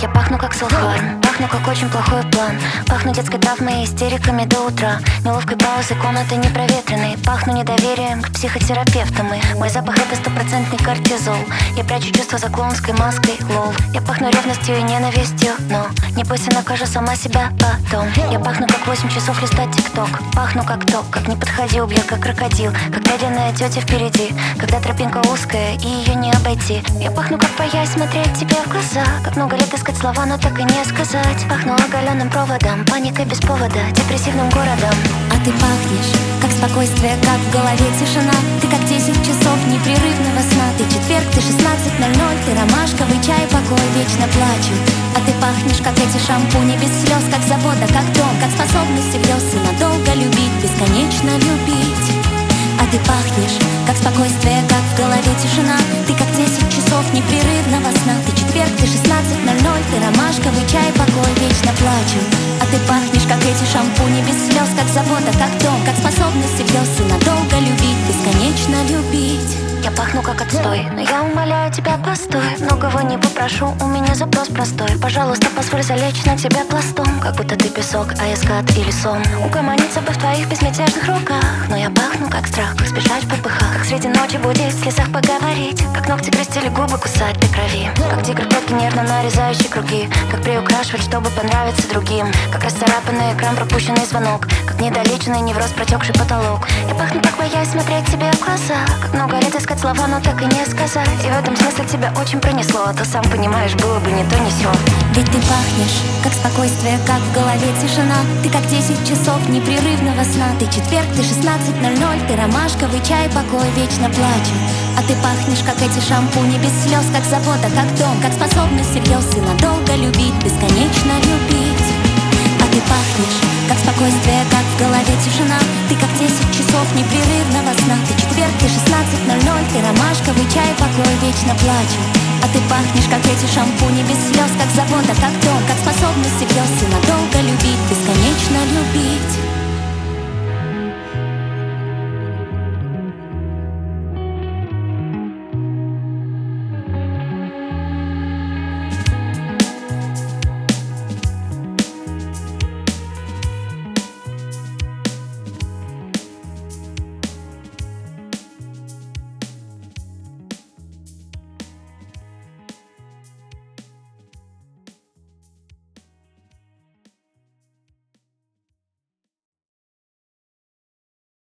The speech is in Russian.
Я пахну как селфхарм, пахну как очень плохой план. Пахну детской травмой и истериками до утра, неловкой паузой комнаты непроветренной. Пахну недоверием к психотерапевтам. И мой запах это стопроцентный кортизол. Я прячу чувства за клоунской маской, лол. Я пахну ревностью и ненавистью, но не бойся, накажу сама себя потом. Я пахну как 8 часов листать тикток. Пахну как то, как не подходи, убью как крокодил, как медленная тетя впереди, когда тропинка узкая и ее не обойти. Я пахну как боясь смотреть тебе в глаза, как много лет искать слова, но так и не сказать. Пахну оголенным проводом, паникой без повода, депрессивным городом. А ты пахнешь, как спокойствие, как в голове тишина. Ты как 10 часов непрерывного сна. Ты четверг, ты 16:00, ты ромашковый чай, покой, вечно плачу. А ты пахнешь, как эти шампуни без слез, как забота, как дом, как способность влез и надолго любить, бесконечно любить. А ты пахнешь, как спокойствие, как в голове тишина. Ты как 10 часов непрерывного сна. Ты четверг, ты 16:00, ты ромашковый чай, покой, вечно плачу. А ты пахнешь, как эти шампуни без слез, как забота, как дом, как способность влез и надолго любить, бесконечно любить. Я пахну как отстой, но я умоляю тебя, постой. Многого не попрошу, у меня запрос простой. Пожалуйста, позволь залечь на тебя пластом, как будто ты песок, а я скат или сон. Угомониться бы в твоих безмятежных руках. Но я пахну как страх, как сбежать в попыхах, как среди ночи будить, в слезах поговорить, как ногти крестили губы, кусать до крови, как тигр клетки нервно нарезающий круги, как приукрашивать, чтобы понравиться другим, как расцарапанный экран, пропущенный звонок, как недолеченный невроз, протекший потолок. Я пахну как боясь смотреть тебе в глаза, как много лет искать слова, но так и не сказать. И в этом смысле тебя очень пронесло, а то сам понимаешь, было бы не то, не сё. Ведь ты пахнешь, как спокойствие, как в голове тишина. Ты как 10 часов непрерывного сна. Ты четверг, ты 16:00, ты ромашковый чай, покой, вечно плачу. А ты пахнешь, как эти шампуни без слез, как забота, как дом, как способность влез и надолго любить, бесконечно любить. А ты пахнешь, как спокойствие, как в голове тишина. Ты как 10 часов непрерывного сна. Ты четверг, ты 16:00, ты ромашковый чай, покой, вечно плачу. А ты пахнешь, как эти шампуни без слез, как забота, как дом, как способность влез и надолго любить, бесконечно любить.